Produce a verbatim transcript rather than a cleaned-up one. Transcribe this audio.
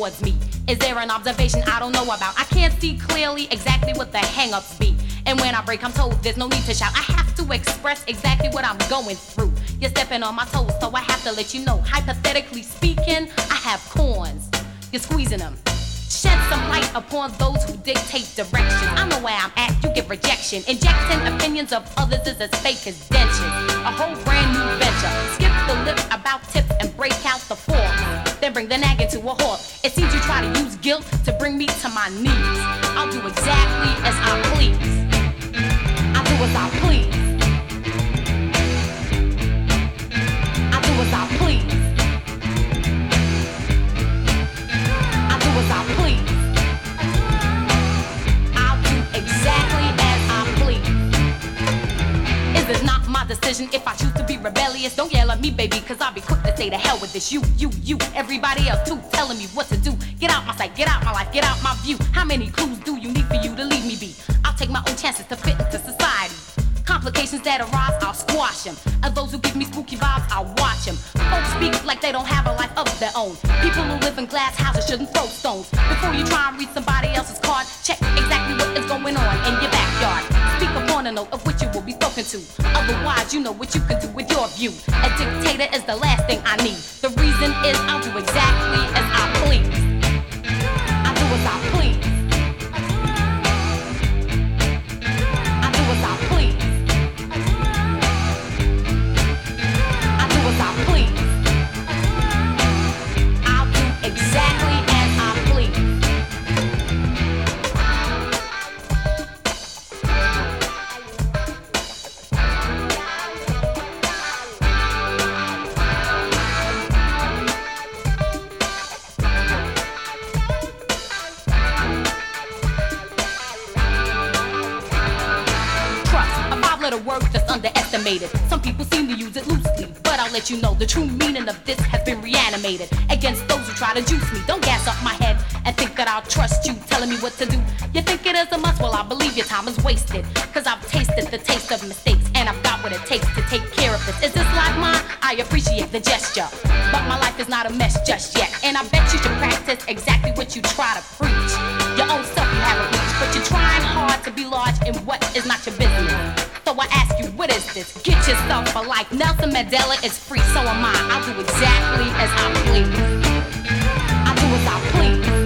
towards me. Is there an observation I don't know about? I can't see clearly exactly what the hang-ups be. And when I break, I'm told there's no need to shout. I have to express exactly what I'm going through. You're stepping on my toes, so I have to let you know. Hypothetically speaking, I have corns. You're squeezing them. Shed some light upon those who dictate direction. I know where I'm at, you get rejection. Injecting opinions of others is as fake as dentures. A whole brand new venture. Skip the lip about tips and break out the forks. Then bring the nagging to a halt. It seems you try to use guilt to bring me to my knees. I'll do exactly as I please. I do as I please. I do as I please. I do as I please. I'll do exactly as I please. Is it not my decision if I choose to be rebellious? Don't yell at me, baby, cause I'll be quick to say to hell with this. You, you, you, everybody else too, telling me what to do. Get out my sight, get out my life, get out my view. How many clues do you need for you to leave me be? I'll take my own chances to fit into society. Complications that arise, I'll squash them. And those who give me spooky vibes, I'll watch them. Folks speak like they don't have a life of their own. People who live in glass houses shouldn't throw stones. Before you try and read somebody else's card, check exactly what is going on in your backyard. Speak upon a note of which you will be spoken to. Otherwise, you know what you can do with your view. A dictator is the last thing I need. The reason is I'll do exactly as I please. I do as I please. I do as I please. I do as I please. I'll do exactly as I please. Little word that's underestimated. Some people seem to use it loosely, but I'll let you know the true meaning of this has been reanimated. Against those who try to juice me, don't gas up my head and think that I'll trust you telling me what to do. You think it is a must? Well, I believe your time is wasted, cause I've tasted the taste of mistakes and I've got what it takes to take care of this. Is this life mine? I appreciate the gesture, but my life is not a mess just yet. And I bet you should practice exactly what you try to preach. Your own self you haven't reached, but you're trying hard to be large in what is not your business. So I ask you, what is this? Get yourself a life. Nelson Mandela is free, so am I. I'll do exactly as I please. I do as I please.